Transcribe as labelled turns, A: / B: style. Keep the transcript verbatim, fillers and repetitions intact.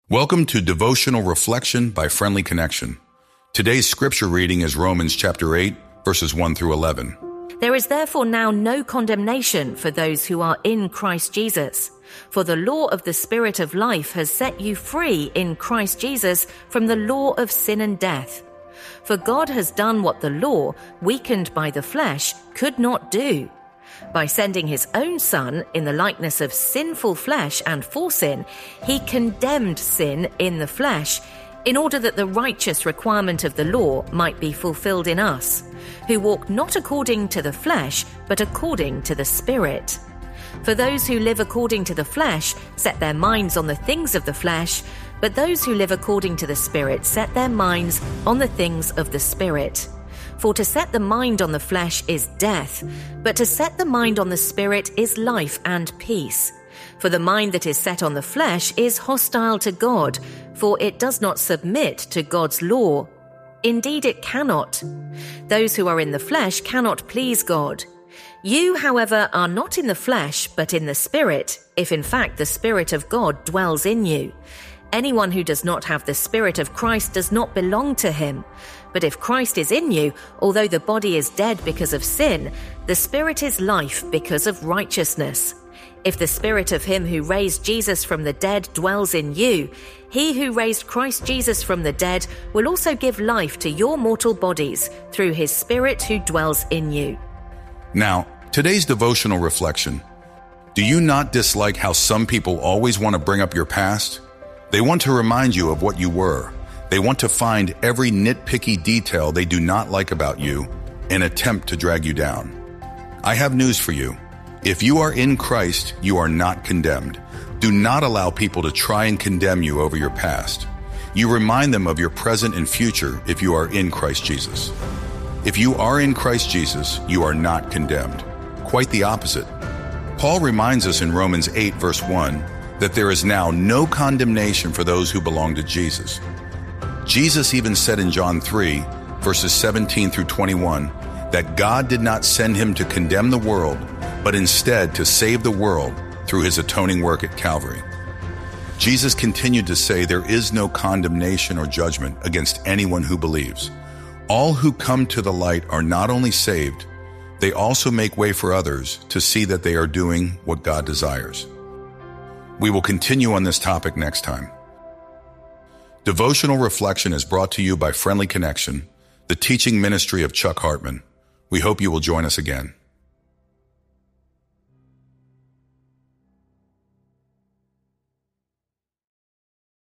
A: Welcome to Devotional Reflection by Friendly Connection. Today's scripture reading is Romans chapter eight, verses one through eleven.
B: There is therefore now no condemnation for those who are in Christ Jesus. For the law of the Spirit of life has set you free in Christ Jesus from the law of sin and death. For God has done what the law, weakened by the flesh, could not do. By sending his own Son in the likeness of sinful flesh and for sin, he condemned sin in the flesh, in order that the righteous requirement of the law might be fulfilled in us, who walk not according to the flesh, but according to the Spirit. For those who live according to the flesh set their minds on the things of the flesh, but those who live according to the Spirit set their minds on the things of the Spirit. For to set the mind on the flesh is death, but to set the mind on the Spirit is life and peace. For the mind that is set on the flesh is hostile to God, for it does not submit to God's law. Indeed, it cannot. Those who are in the flesh cannot please God. You, however, are not in the flesh, but in the Spirit, if in fact the Spirit of God dwells in you. Anyone who does not have the Spirit of Christ does not belong to him. But if Christ is in you, although the body is dead because of sin, the Spirit is life because of righteousness. If the Spirit of him who raised Jesus from the dead dwells in you, he who raised Christ Jesus from the dead will also give life to your mortal bodies through his Spirit who dwells in you.
A: Now, today's devotional reflection. Do you not dislike how some people always want to bring up your past? They want to remind you of what you were. They want to find every nitpicky detail they do not like about you and attempt to drag you down. I have news for you. If you are in Christ, you are not condemned. Do not allow people to try and condemn you over your past. You remind them of your present and future if you are in Christ Jesus. If you are in Christ Jesus, you are not condemned. Quite the opposite. Paul reminds us in Romans eight, verse one, that there is now no condemnation for those who belong to Jesus. Jesus even said in John three, verses seventeen through twenty-one, that God did not send him to condemn the world, but instead to save the world through his atoning work at Calvary. Jesus continued to say there is no condemnation or judgment against anyone who believes. All who come to the light are not only saved, they also make way for others to see that they are doing what God desires. We will continue on this topic next time. Devotional Reflection is brought to you by Friendly Connection, the teaching ministry of Chuck Hartman. We hope you will join us again.